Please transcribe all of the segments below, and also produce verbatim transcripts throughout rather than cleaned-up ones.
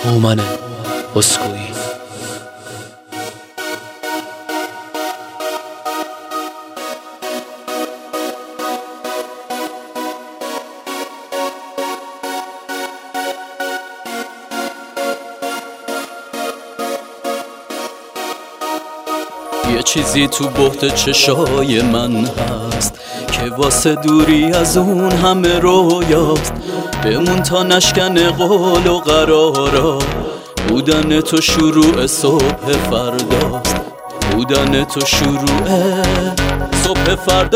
هومن اسکوئی. یه چیزی تو بحت چشای من هست که واسه دوری از اون همه رویاست. بمون تا نشکن قول و قرارا، بودن تو شروع صبح فرداست. بودن تو شروع صبح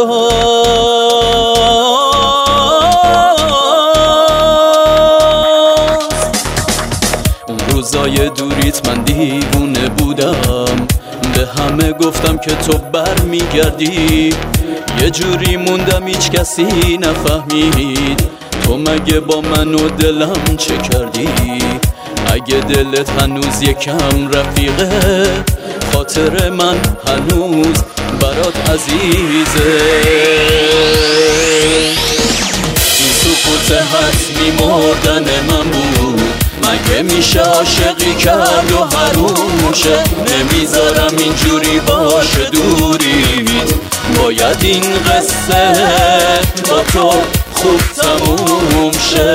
فرداست. اون روزای دوریت من دیوونه بودم، به همه گفتم که تو بر میگردی. یه جوری موندم هیچ کسی نفهمید تو مگه با من و دلم چه کردی. اگه دلت هنوز یکم رفیقه، خاطر من هنوز برات عزیزه. این سکوت حتمی مردن من بود، مگه میشه عاشقی کرد و حروم شه. نمیذارم اینجوری باشه دوریت، باید این قصه با تو خوب تموم شه.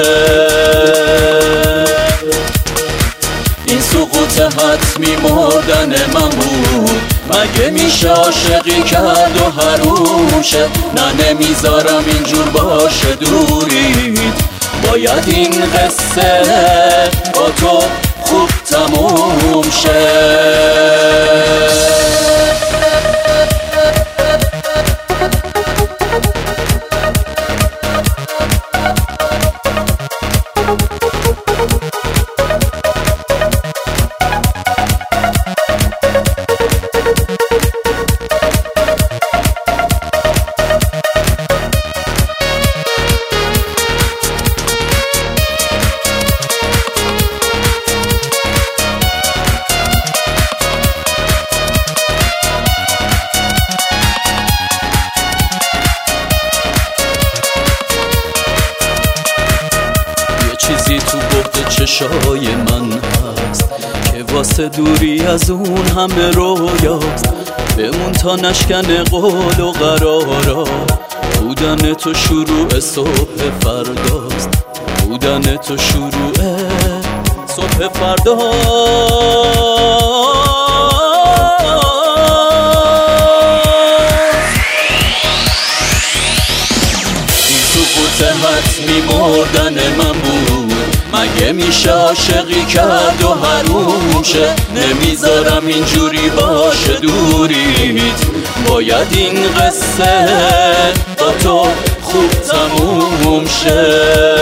این سقوط حتمی مردن من بود، مگه میشه عاشقی کرد و حروم شه. نه نمیذارم اینجور باشه دوریت، باید این قصه با تو خوب تموم شه. چیزی تو بحت چشای من هست که واسه دوری از اون همه رویاست. بمون تا نشکن قول و قرارا، بودن تو شروع صبح فرداست. بودن تو شروع صبح فرداست. حتمی مردن من بود، مگه میشه عاشقی کرد و حروم شه. نمیذارم اینجوری باشه دوریت، باید این قصه با تو خوب تموم شه.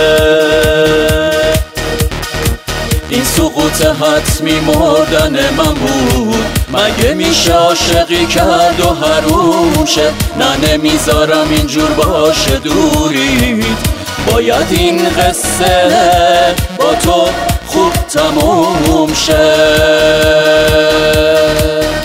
این سقوط حتمی مردن من بود، مگه میشه عاشقی کرد و حروم شه. نه نمیذارم اینجور باشه دوریت، باید این قصه با تو خوب تموم شه.